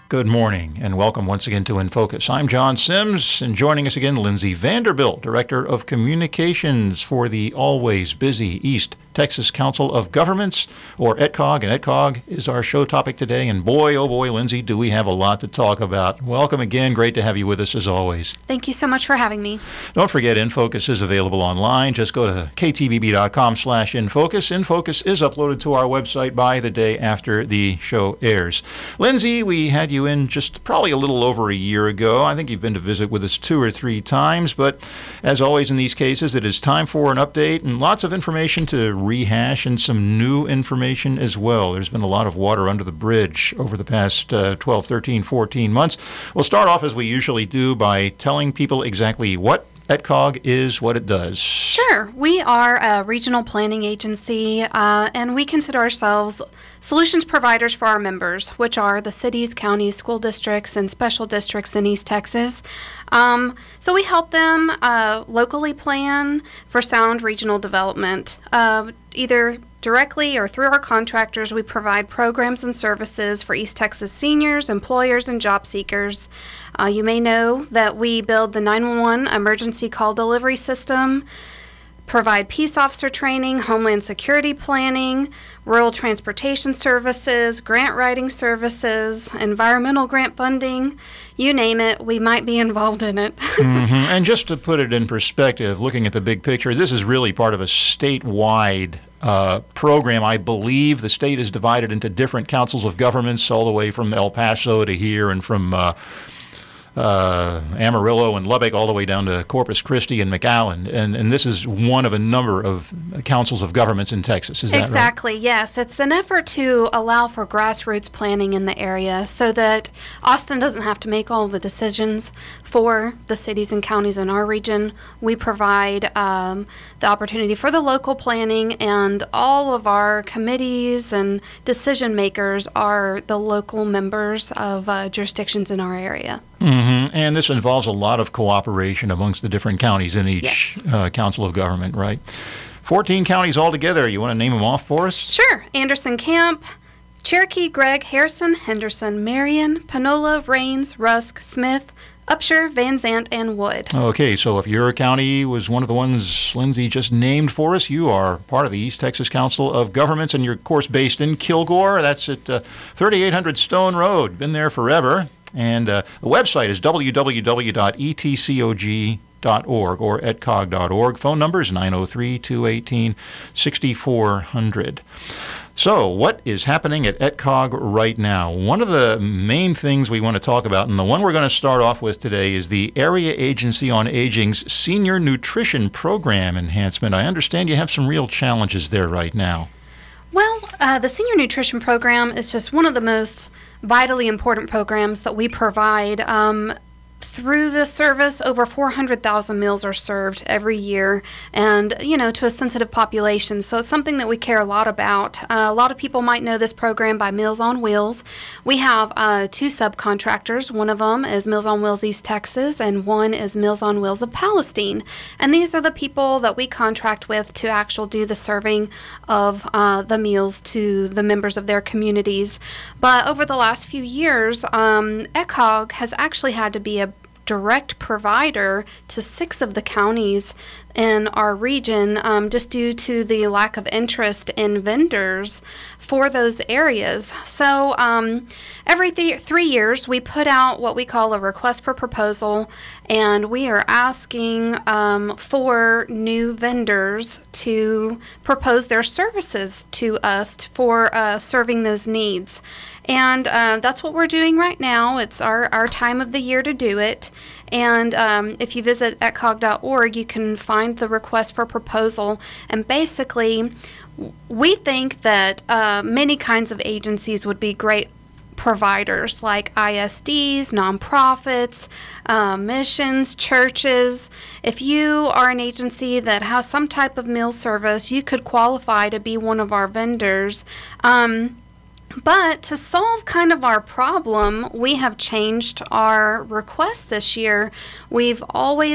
Good morning, and welcome once again to In Focus. I'm John Sims, and joining us again, Lindsay Vanderbilt, Director of Communications for the always busy East Texas Council of Governments, or ETCOG, and ETCOG is our show topic today, and boy, oh boy, Lindsay, do we have a lot to talk about. Welcome again. Great to have you with us as always. Thank you so much for having me. Don't forget, InFocus is available online. Just go to ktbb.com/InFocus. InFocus is uploaded to our website by the day after the show airs. Lindsay, we had you in just probably a little over a year ago. I think you've been to visit with us 2 or 3 times, but as always in these cases, it is time for an update and lots of information to rehash and some new information as well. There's been a lot of water under the bridge over the past 12, 13, 14 months. We'll start off as we usually do by telling people exactly what ETCOG is, what it does. Sure. We are a regional planning agency, and we consider ourselves solutions providers for our members, which are the cities, counties, school districts, and special districts in East Texas. So we help them locally plan for sound regional development. Either directly or through our contractors, we provide programs and services for East Texas seniors, employers, and job seekers. You may know that we build the 911 emergency call delivery system, provide peace officer training, homeland security planning, rural transportation services, grant writing services, environmental grant funding, you name it, we might be involved in it. And just to put it in perspective, looking at the big picture, this is really part of a statewide program. I believe the state is divided into different councils of governments all the way from El Paso to here and from Amarillo and Lubbock all the way down to Corpus Christi and McAllen. And this is one of a number of councils of governments in Texas. Is that right? Exactly, yes. It's an effort to allow for grassroots planning in the area so that Austin doesn't have to make all the decisions for the cities and counties in our region. We provide the opportunity for the local planning, and all of our committees and decision makers are the local members of jurisdictions in our area. And this involves a lot of cooperation amongst the different counties in each council of government, right? 14 counties altogether. You want to name them off for us? Sure. Anderson Camp, Cherokee, Gregg, Harrison, Henderson, Marion, Panola, Rains, Rusk, Smith, Upshur, Van Zant, and Wood. Okay, so if your county was one of the ones Lindsay just named for us, you are part of the East Texas Council of Governments, and you're, of course, based in Kilgore. That's at 3800 Stone Road. Been there forever. And the website is www.etcog.org or etcog.org. Phone number is 903-218-6400. So what is happening at ETCOG right now? One of the main things we want to talk about, and the one we're going to start off with today, is the Area Agency on Aging's Senior Nutrition Program enhancement. I understand you have some real challenges there right now. Well, the Senior Nutrition Program is just one of the most vitally important programs that we provide. Through this service, over 400,000 meals are served every year, and, to a sensitive population. So it's something that we care a lot about. A lot of people might know this program by Meals on Wheels. We have 2 subcontractors. One of them is Meals on Wheels East Texas, and one is Meals on Wheels of Palestine. And these are the people that we contract with to actually do the serving of the meals to the members of their communities. But over the last few years, ETCOG has actually had to be a direct provider to 6 of the counties in our region, just due to the lack of interest in vendors for those areas. So every 3 years we put out what we call a request for proposal, and we are asking for new vendors to propose their services to us for serving those needs. And that's what we're doing right now. It's our time of the year to do it. And if you visit etcog.org, you can find the request for proposal. And basically, we think that many kinds of agencies would be great providers, like ISDs, nonprofits, missions, churches. If you are an agency that has some type of meal service, you could qualify to be one of our vendors. But to solve kind of our problem, we have changed our request this year. We've always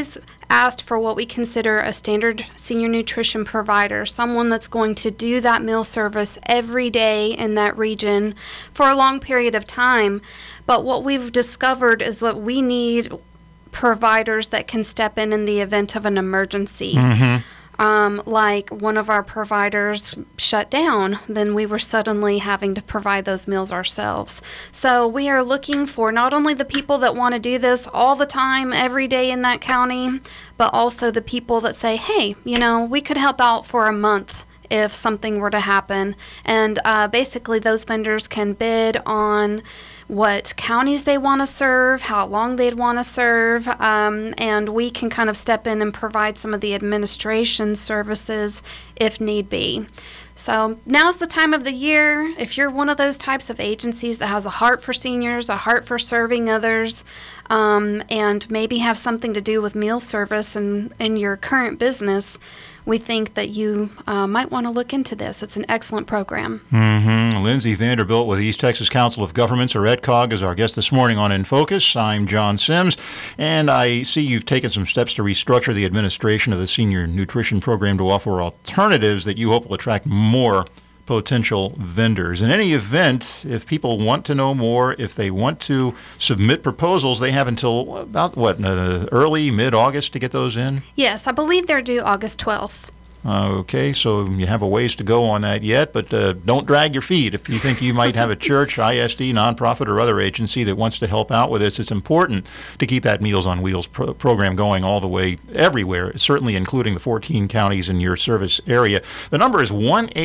asked for what we consider a standard senior nutrition provider, someone that's going to do that meal service every day in that region for a long period of time. But what we've discovered is that we need providers that can step in the event of an emergency. Like one of our providers shut down, then we were suddenly having to provide those meals ourselves. So we are looking for not only the people that want to do this all the time, every day in that county, but also the people that say, hey, we could help out for a month if something were to happen. And basically those vendors can bid on what counties they want to serve, how long they'd want to serve, and we can kind of step in and provide some of the administration services if need be. So now's the time of the year. If you're one of those types of agencies that has a heart for seniors, a heart for serving others, and maybe have something to do with meal service in your current business, we think that you might want to look into this. It's an excellent program. Lindsay Vanderbilt with the East Texas Council of Governments, or EDCOG, is our guest this morning on In Focus. I'm John Sims, and I see you've taken some steps to restructure the administration of the Senior Nutrition Program to offer alternatives that you hope will attract more potential vendors. In any event, if people want to know more, if they want to submit proposals, they have until about, early, mid-August to get those in? Yes, I believe they're due August 12th. Okay, so you have a ways to go on that yet, but don't drag your feet. If you think you might have a church, ISD, nonprofit, or other agency that wants to help out with this, it's important to keep that Meals on Wheels program going all the way everywhere, certainly including the 14 counties in your service area. The number is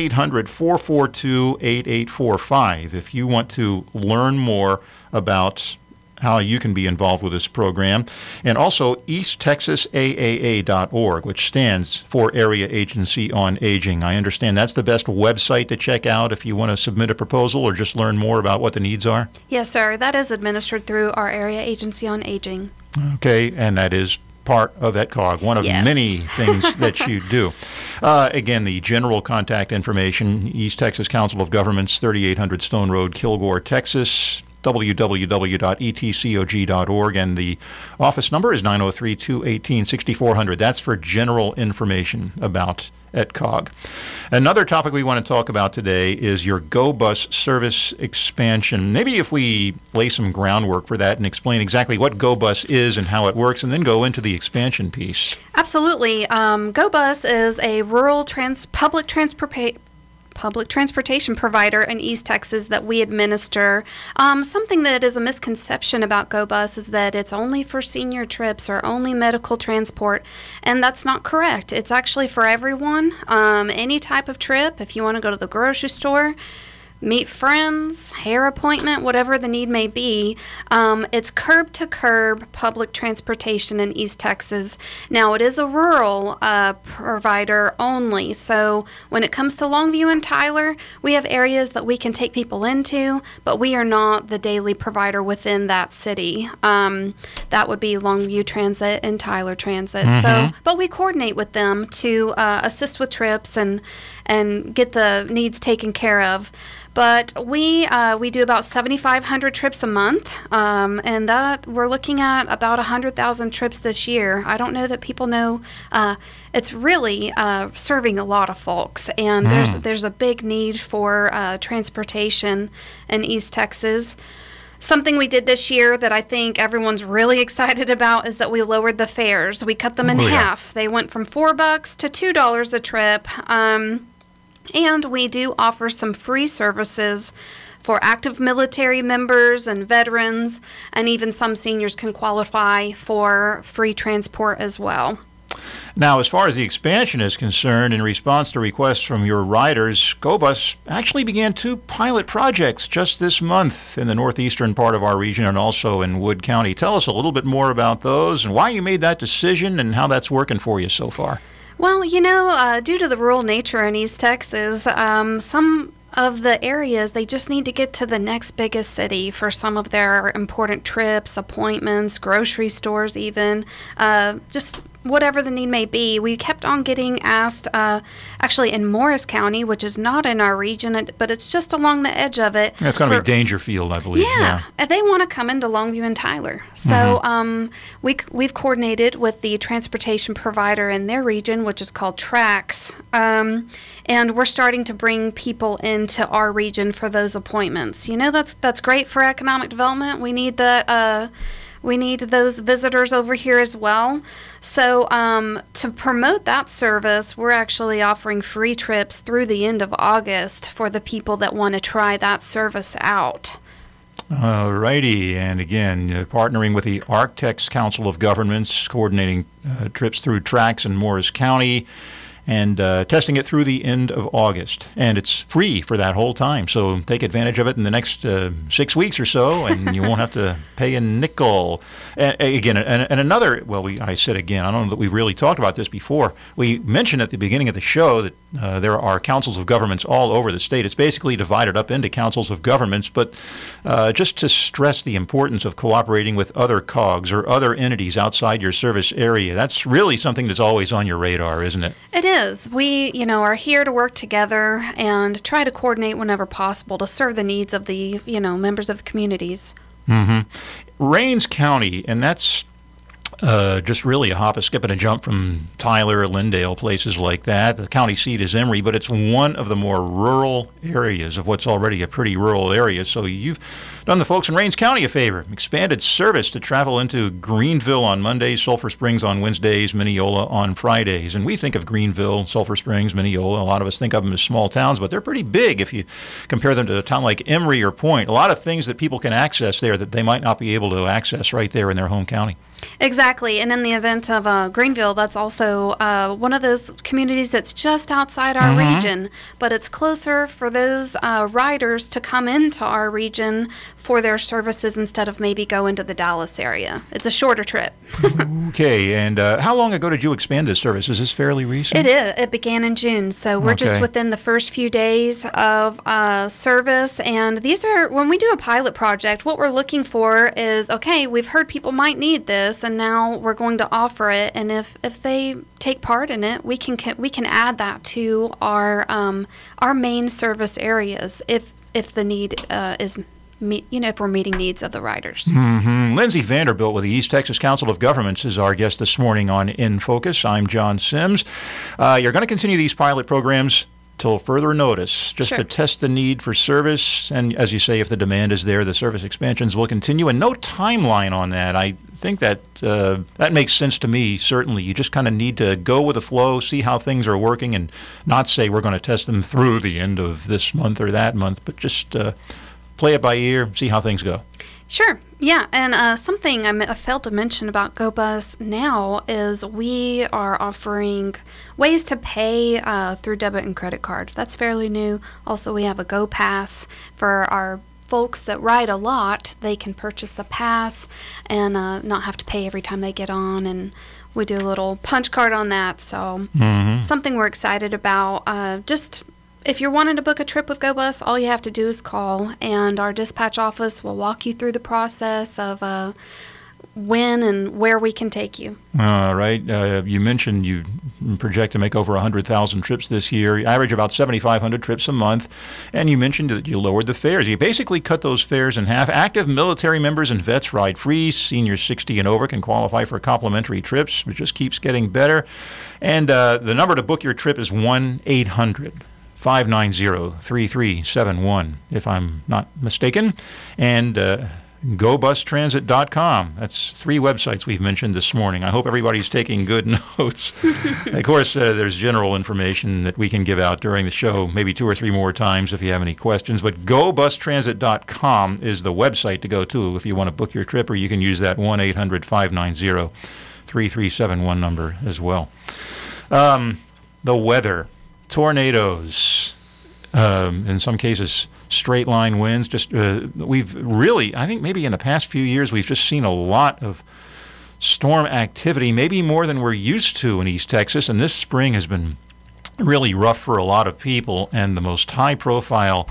1-800-442-8845 if you want to learn more about how you can be involved with this program, and also easttexasaaa.org, which stands for Area Agency on Aging. I understand that's the best website to check out if you want to submit a proposal or just learn more about what the needs are? Yes, sir. That is administered through our Area Agency on Aging. Okay, and that is part of EDCOG, one of many things that you do. Again, the general contact information, East Texas Council of Governments, 3800 Stone Road, Kilgore, Texas, www.etcog.org, and the office number is 903-218-6400. That's for general information about EDCOG. Another topic we want to talk about today is your GoBus service expansion. Maybe if we lay some groundwork for that and explain exactly what GoBus is and how it works, and then go into the expansion piece. Absolutely. GoBus is a rural public transportation provider in East Texas that we administer. Something that is a misconception about GoBus is that it's only for senior trips or only medical transport, and that's not correct. It's actually for everyone. Any type of trip, if you want to go to the grocery store, meet friends, hair appointment, whatever the need may be. It's curb-to-curb public transportation in East Texas. Now, it is a rural provider only, so when it comes to Longview and Tyler, we have areas that we can take people into, but we are not the daily provider within that city. That would be Longview Transit and Tyler Transit. But we coordinate with them to assist with trips and get the needs taken care of. But we do about 7,500 trips a month, and that we're looking at about 100,000 trips this year. I don't know that people know it's really serving a lot of folks, and there's a big need for transportation in East Texas. Something we did this year that I think everyone's really excited about is that we lowered the fares. We cut them in half. They went from $4 to $2 a trip. And we do offer some free services for active military members and veterans, and even some seniors can qualify for free transport as well. Now, as far as the expansion is concerned, in response to requests from your riders, GoBus actually began 2 pilot projects just this month in the northeastern part of our region and also in Wood County. Tell us a little bit more about those and why you made that decision and how that's working for you so far. Well, due to the rural nature in East Texas, some of the areas, they just need to get to the next biggest city for some of their important trips, appointments, grocery stores even, just whatever the need may be. We kept on getting asked, actually in Morris County, which is not in our region, but it's just along the edge of it. Yeah, it's going to be Dangerfield, I believe. Yeah, and they want to come into Longview and Tyler. So we've coordinated with the transportation provider in their region, which is called TRAX, and we're starting to bring people into our region for those appointments. You know, that's great for economic development. We need that. We need those visitors over here as well. So to promote that service, we're actually offering free trips through the end of August for the people that want to try that service out. All righty. And again, partnering with the Arctex Council of Governments, coordinating trips through TRAX in Morris County, and testing it through the end of August. And it's free for that whole time. So take advantage of it in the next 6 weeks or so, and you won't have to pay a nickel. And again, and another, well, I said again, I don't know that we've really talked about this before. We mentioned at the beginning of the show that there are councils of governments all over the state. It's basically divided up into councils of governments, but just to stress the importance of cooperating with other COGs or other entities outside your service area. That's really something that's always on your radar, isn't it? It is. We, are here to work together and try to coordinate whenever possible to serve the needs of the, members of the communities. Rains County, and that's just really a hop, a skip, and a jump from Tyler, Lindale, places like that. The county seat is Emory, but it's one of the more rural areas of what's already a pretty rural area. So you've done the folks in Rains County a favor. Expanded service to travel into Greenville on Mondays, Sulphur Springs on Wednesdays, Mineola on Fridays. And we think of Greenville, Sulphur Springs, Mineola. A lot of us think of them as small towns, but they're pretty big if you compare them to a town like Emory or Point. A lot of things that people can access there that they might not be able to access right there in their home county. Exactly. And in the event of Greenville, that's also one of those communities that's just outside our region, but it's closer for those riders to come into our region for their services instead of maybe go into the Dallas area. It's a shorter trip. Okay. And how long ago did you expand this service? Is this fairly recent? It is. It began in June. So we're just within the first few days of service. And these are, when we do a pilot project, what we're looking for is, okay, we've heard people might need this, and now we're going to offer it. And if they take part in it, we can add that to our main service areas if the need is, if we're meeting needs of the riders. Lindsay Vanderbilt with the East Texas Council of Governments is our guest this morning on In Focus. I'm John Sims. You're going to continue these pilot programs till further notice, just to test the need for service. And as you say, if the demand is there, the service expansions will continue. And no timeline on that. I think that that makes sense to me, certainly. You just kind of need to go with the flow, see how things are working, and not say we're going to test them through the end of this month or that month, but just play it by ear, see how things go. Sure. Yeah, and something I failed to mention about GoBus now is we are offering ways to pay through debit and credit card. That's fairly new. Also, we have a GoPass for our folks that ride a lot. They can purchase a pass and not have to pay every time they get on, and we do a little punch card on that. So something we're excited about. Just if you're wanting to book a trip with GoBus, all you have to do is call, and our dispatch office will walk you through the process of when and where we can take you. All right. You mentioned you project to make over 100,000 trips this year. You average about 7,500 trips a month, and you mentioned that you lowered the fares. You basically cut those fares in half. Active military members and vets ride free. Seniors 60 and over can qualify for complimentary trips. It just keeps getting better. And the number to book your trip is 1-800-590-3371, if I'm not mistaken. And GoBusTransit.com. That's 3 websites we've mentioned this morning. I hope everybody's taking good notes. Of course, there's general information that we can give out during the show, maybe 2 or 3 more times if you have any questions. But GoBusTransit.com is the website to go to if you want to book your trip, or you can use that 1-800-590-3371 number as well. The weather. Tornadoes, in some cases straight line winds. Just we've really, I think maybe in the past few years, we've just seen a lot of storm activity, maybe more than we're used to in East Texas. And this spring has been really rough for a lot of people. And the most high profile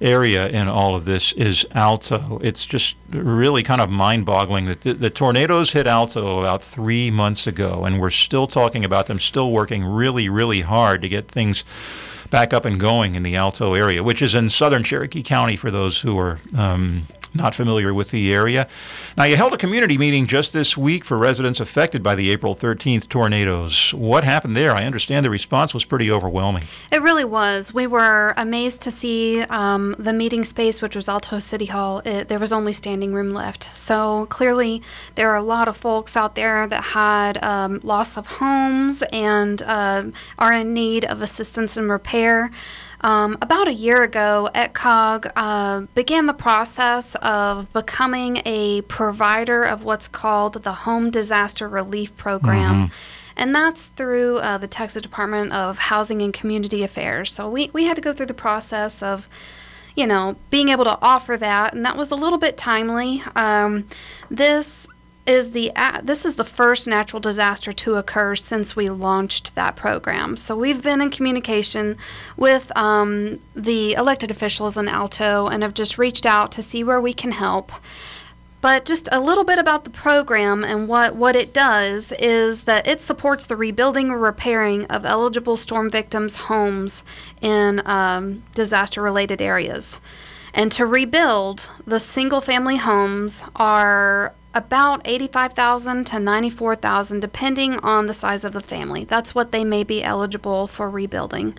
area in all of this is Alto. It's just really kind of mind-boggling that the tornadoes hit Alto about 3 months ago, and we're still talking about them, still working really, really hard to get things back up and going in the Alto area, which is in southern Cherokee County for those who are not familiar with the area. Now, you held a community meeting just this week for residents affected by the April 13th tornadoes. What happened there? I understand the response was pretty overwhelming. It really was. We were amazed to see the meeting space, which was Alto City Hall. There was only standing room left. So clearly there are a lot of folks out there that had loss of homes and are in need of assistance and repair. About a year ago, ETCOG began the process of becoming a provider of what's called the Home Disaster Relief Program. And that's through the Texas Department of Housing and Community Affairs. So we had to go through the process of, being able to offer that, and that was a little bit timely. This is the first natural disaster to occur since we launched that program. So we've been in communication with the elected officials in Alto and have just reached out to see where we can help. But just a little bit about the program and what it does is that it supports the rebuilding or repairing of eligible storm victims' homes in disaster-related areas. And to rebuild, the single-family homes are about $85,000 to $94,000, depending on the size of the family. That's what they may be eligible for rebuilding.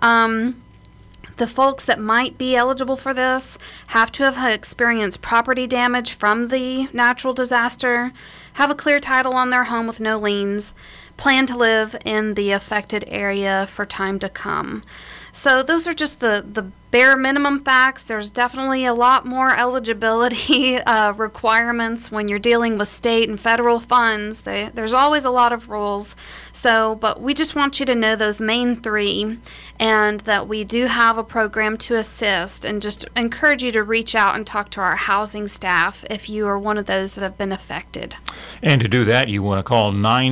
The folks that might be eligible for this have to have experienced property damage from the natural disaster, have a clear title on their home with no liens, plan to live in the affected area for time to come. So those are just the bare minimum facts. There's definitely a lot more eligibility requirements when you're dealing with state and federal funds. There's always a lot of rules. But we just want you to know those main three, and that we do have a program to assist, and just encourage you to reach out and talk to our housing staff if you are one of those that have been affected. And to do that, you want to call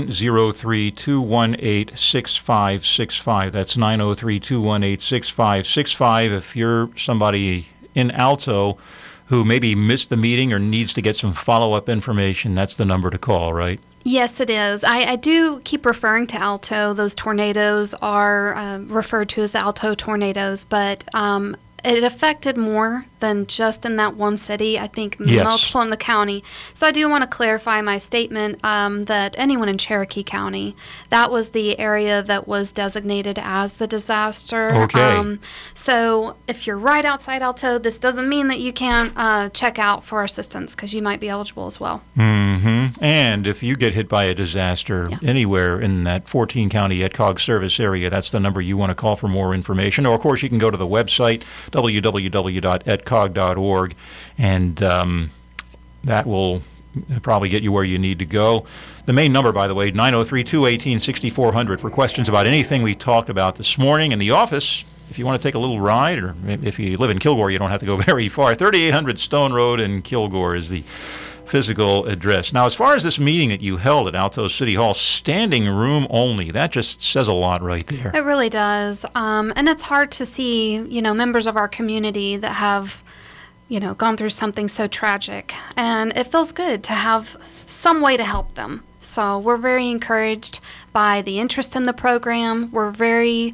903-218-6565. That's 903-218-6565. If you're somebody in Alto who maybe missed the meeting or needs to get some follow-up information, that's the number to call, right? Yes, it is. I do keep referring to Alto. Those tornadoes are referred to as the Alto tornadoes, but it affected more than just in that one city. I think multiple in the county. So I do want to clarify my statement that anyone in Cherokee County, that was the area that was designated as the disaster. Okay. So if you're right outside Alto, this doesn't mean that you can't check out for assistance, because you might be eligible as well. And if you get hit by a disaster anywhere in that 14-county ETCOG service area, that's the number you want to call for more information. Or, of course, you can go to the website, www.etcog.org, and that will probably get you where you need to go. The main number, by the way, 903-218-6400 for questions about anything we talked about this morning. In the office, if you want to take a little ride, or if you live in Kilgore, you don't have to go very far. 3800 Stone Road in Kilgore is the physical address. Now, as far as this meeting that you held at Alto City Hall, standing room only, that just says a lot right there. It really does. And it's hard to see, members of our community that have, gone through something so tragic. And it feels good to have some way to help them. So we're very encouraged by the interest in the program. We're very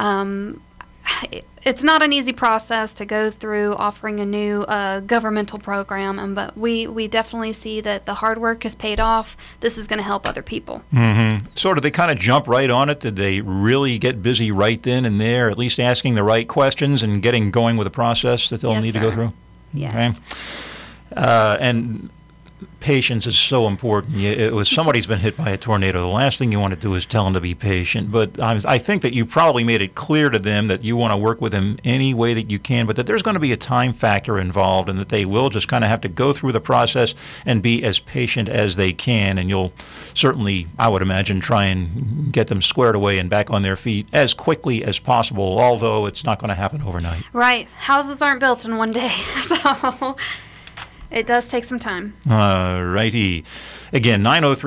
it's not an easy process to go through offering a new governmental program, but we definitely see that the hard work has paid off. This is going to help other people. So did they kind of jump right on it? Did they really get busy right then and there, at least asking the right questions and getting going with the process that they'll need to go through? Yes. Okay. And patience is so important. If somebody's been hit by a tornado, the last thing you want to do is tell them to be patient. But I think that you probably made it clear to them that you want to work with them any way that you can, but that there's going to be a time factor involved, and that they will just kind of have to go through the process and be as patient as they can. And you'll certainly, I would imagine, try and get them squared away and back on their feet as quickly as possible, although it's not going to happen overnight. Right. Houses aren't built in one day. So It does take some time. Righty. Again,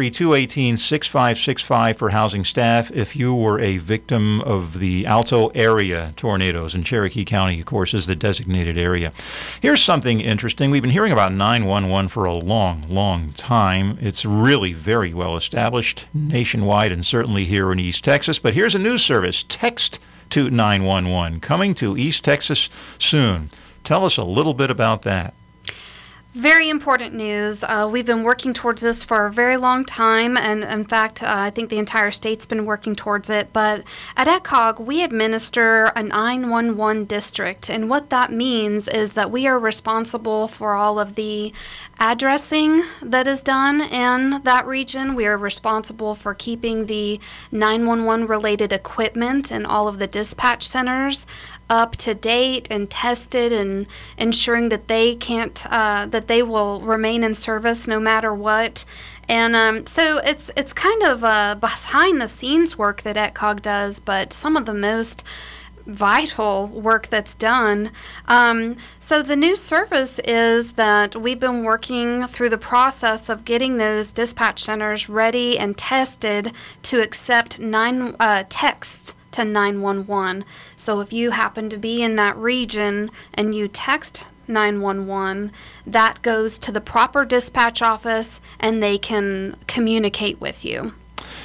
903-218-6565 for housing staff. If you were a victim of the Alto area tornadoes, and Cherokee County, of course, is the designated area. Here's something interesting. We've been hearing about 911 for a long, long time. It's really very well established nationwide and certainly here in East Texas. But here's a new service, Text to 911, coming to East Texas soon. Tell us a little bit about that. Very important news. We've been working towards this for a very long time, and in fact, I think the entire state's been working towards it. But at ETCOG, we administer a 911 district, and what that means is that we are responsible for all of the addressing that is done in that region. We are responsible for keeping the 911 related equipment and all of the dispatch centers up to date and tested, and ensuring that they they will remain in service no matter what. And so it's kind of behind the scenes work that ETCOG does, but some of the most vital work that's done. So the new service is that we've been working through the process of getting those dispatch centers ready and tested to accept text to 911. So if you happen to be in that region and you text 911, that goes to the proper dispatch office and they can communicate with you.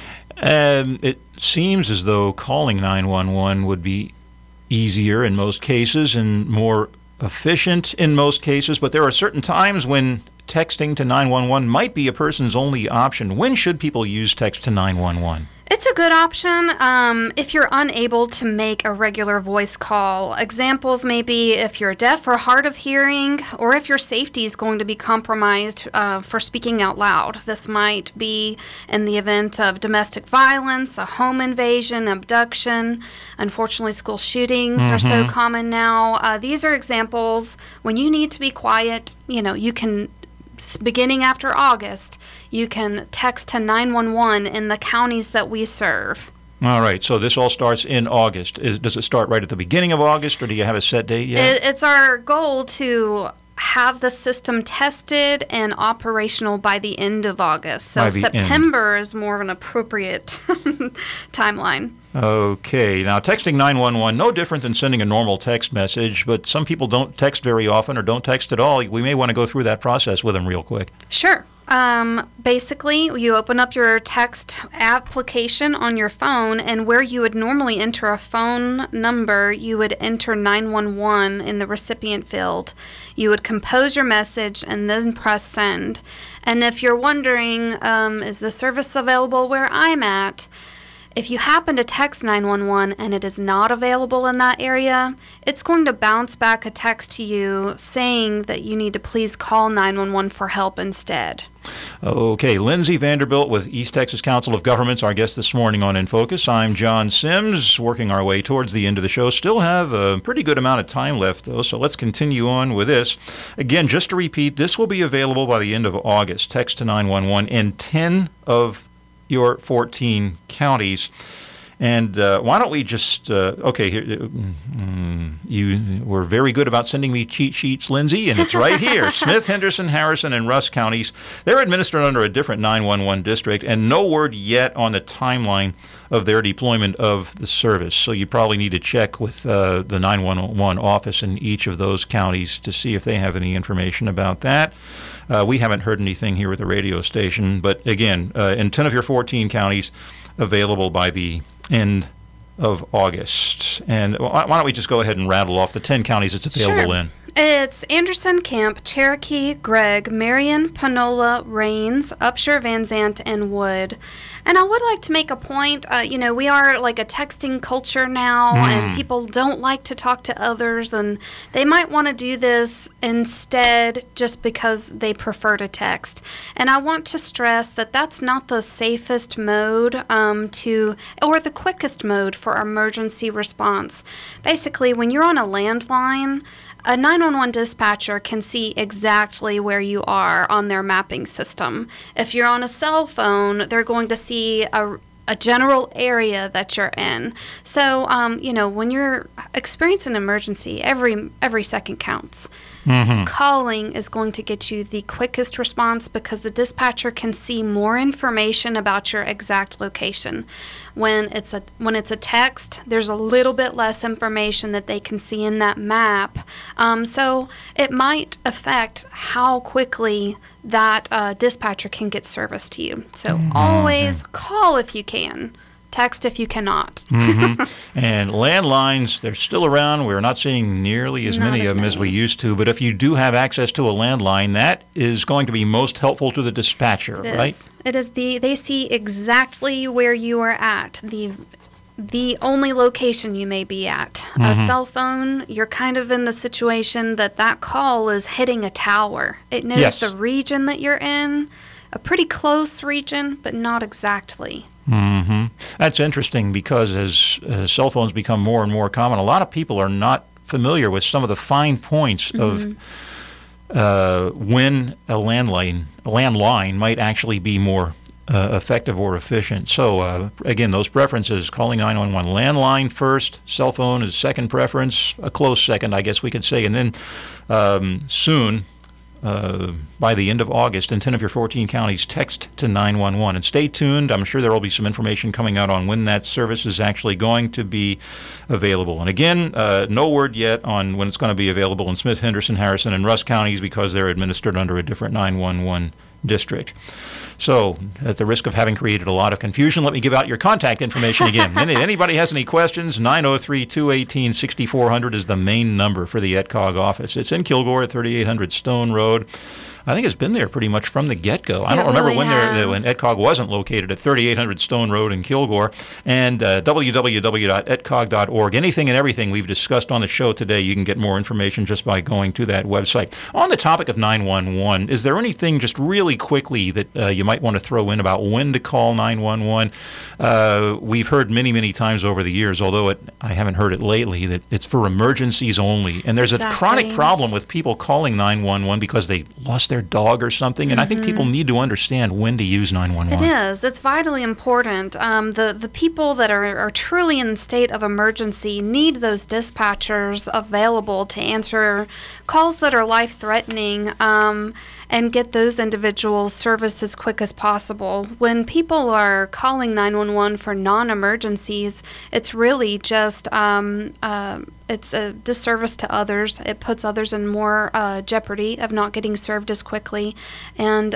It seems as though calling 911 would be easier in most cases and more efficient in most cases, but there are certain times when texting to 911 might be a person's only option. When should people use text to 911? It's a good option if you're unable to make a regular voice call. Examples may be if you're deaf or hard of hearing, or if your safety is going to be compromised for speaking out loud. This might be in the event of domestic violence, a home invasion, abduction. Unfortunately, school shootings are so common now. These are examples when you need to be quiet. You can, beginning after August, you can text to 911 in the counties that we serve. All right, so this all starts in August. Does it start right at the beginning of August, or do you have a set date yet? It's our goal to have the system tested and operational by the end of August. So September is more of an appropriate timeline. Okay, now texting 911, no different than sending a normal text message, but some people don't text very often or don't text at all. We may want to go through that process with them real quick. Sure. Basically, you open up your text application on your phone, and where you would normally enter a phone number, you would enter 911 in the recipient field. You would compose your message and then press send. And if you're wondering, is the service available where I'm at? If you happen to text 911 and it is not available in that area, it's going to bounce back a text to you saying that you need to please call 911 for help instead. Okay, Lindsay Vanderbilt with East Texas Council of Governments, our guest this morning on In Focus. I'm John Sims, working our way towards the end of the show. Still have a pretty good amount of time left, though, so let's continue on with this. Again, just to repeat, this will be available by the end of August. Text to 911 in 10 of your 14 counties. And why don't we just, you were very good about sending me cheat sheets, Lindsay, and it's right here. Smith, Henderson, Harrison, and Rusk counties, they're administered under a different 911 district, and no word yet on the timeline of their deployment of the service. So you probably need to check with the 911 office in each of those counties to see if they have any information about that. We haven't heard anything here at the radio station, but again, in 10 of your 14 counties, available by the end of August. And why don't we just go ahead and rattle off the 10 counties it's available in? It's Anderson, Camp, Cherokee, Gregg, Marion, Panola, Rains, Upshur, Van Zant, and Wood. And I would like to make a point, we are like a texting culture now, and people don't like to talk to others, and they might want to do this instead just because they prefer to text. And I want to stress that that's not the safest mode or the quickest mode for emergency response. Basically, when you're on a landline, a 911 dispatcher can see exactly where you are on their mapping system. If you're on a cell phone, they're going to see a general area that you're in. So, when you're experiencing an emergency, every second counts. calling is going to get you the quickest response because the dispatcher can see more information about your exact location. When it's a text, there's a little bit less information that they can see in that map. So it might affect how quickly that dispatcher can get service to you. So always call if you can. Text if you cannot. And landlines, they're still around. We're not seeing nearly as many of them as we used to. But if you do have access to a landline, that is going to be most helpful to the dispatcher, right? It is. They see exactly where you are at. The only location you may be at. A cell phone, you're kind of in the situation that call is hitting a tower. It knows the region that you're in, a pretty close region, but not exactly. That's interesting because as cell phones become more and more common, a lot of people are not familiar with some of the fine points of when a landline might actually be more effective or efficient. So again, those preferences: calling 911, landline first, cell phone is second preference, a close second, I guess we could say, and then soon. By the end of August, in 10 of your 14 counties, text to 911. And stay tuned. I'm sure there will be some information coming out on when that service is actually going to be available. And again, no word yet on when it's going to be available in Smith, Henderson, Harrison, and Rusk counties because they're administered under a different 911 district. So, at the risk of having created a lot of confusion, let me give out your contact information again. Anybody has any questions, 903-218-6400 is the main number for the ETCOG office. It's in Kilgore at 3800 Stone Road. I think it's been there pretty much from the get-go. I don't remember when ETCOG wasn't located at 3800 Stone Road in Kilgore. And www.etcog.org. Anything and everything we've discussed on the show today, you can get more information just by going to that website. On the topic of 911, is there anything just really quickly that you might want to throw in about when to call 911? We've heard many, many times over the years, although I haven't heard it lately, that it's for emergencies only. And there's a chronic problem with people calling 911 because they lost their dog or something, and I think people need to understand when to use 911. It is. It's vitally important. The people that are truly in a state of emergency need those dispatchers available to answer calls that are life-threatening and get those individuals service as quick as possible. When people are calling 911 for non-emergencies, it's really just it's a disservice to others. It puts others in more jeopardy of not getting served as quickly. And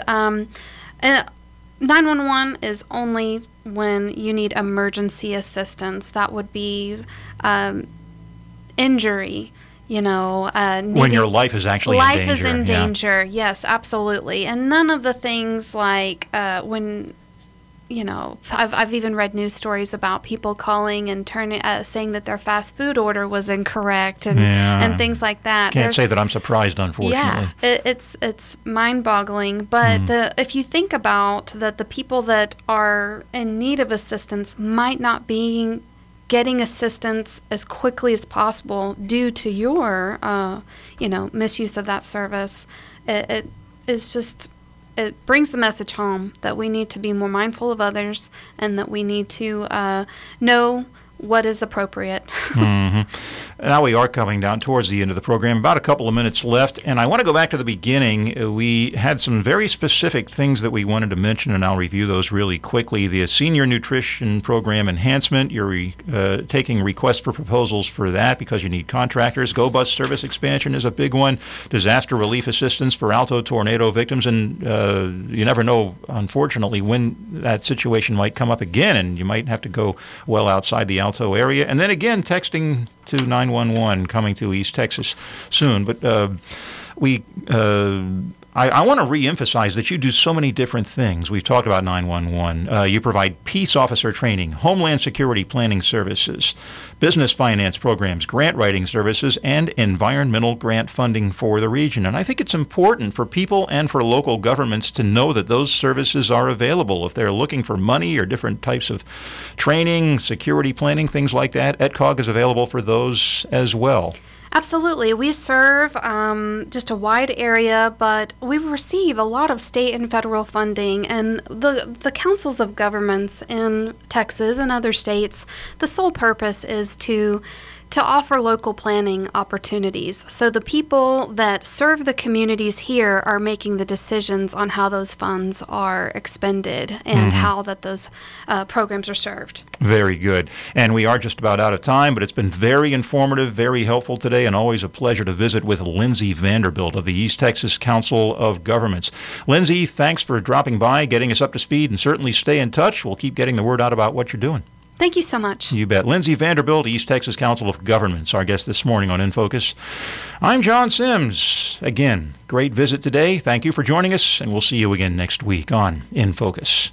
911 is only when you need emergency assistance. That would be injury. When your life is actually in danger. Life is in danger, yes, absolutely. And none of the things like when, I've even read news stories about people calling and saying that their fast food order was incorrect and things like that. Can't say that I'm surprised, unfortunately. Yeah, it's mind-boggling. But if you think about that, the people that are in need of assistance might not be getting assistance as quickly as possible due to your, misuse of that service. It brings the message home that we need to be more mindful of others and that we need to know what is appropriate. Now we are coming down towards the end of the program, about a couple of minutes left, and I want to go back to the beginning. We had some very specific things that we wanted to mention, and I'll review those really quickly. The Senior Nutrition Program Enhancement, you're taking requests for proposals for that because you need contractors. Go Bus service expansion is a big one. Disaster relief assistance for Alto tornado victims, and you never know, unfortunately, when that situation might come up again, and you might have to go well outside the Alto area. And then again, texting to 911 coming to East Texas soon. But I want to reemphasize that you do so many different things. We've talked about 911. You provide peace officer training, homeland security planning services, business finance programs, grant writing services, and environmental grant funding for the region. And I think it's important for people and for local governments to know that those services are available. If they're looking for money or different types of training, security planning, things like that, ETCOG is available for those as well. Absolutely. We serve just a wide area, but we receive a lot of state and federal funding. And the councils of governments in Texas and other states, the sole purpose is to to offer local planning opportunities. So the people that serve the communities here are making the decisions on how those funds are expended and how that those programs are served. Very good. And we are just about out of time, but it's been very informative, very helpful today, and always a pleasure to visit with Lindsay Vanderbilt of the East Texas Council of Governments. Lindsay, thanks for dropping by, getting us up to speed, and certainly stay in touch. We'll keep getting the word out about what you're doing. Thank you so much. You bet. Lindsay Vanderbilt, East Texas Council of Governments, our guest this morning on In Focus. I'm John Sims. Again, great visit today. Thank you for joining us, and we'll see you again next week on In Focus.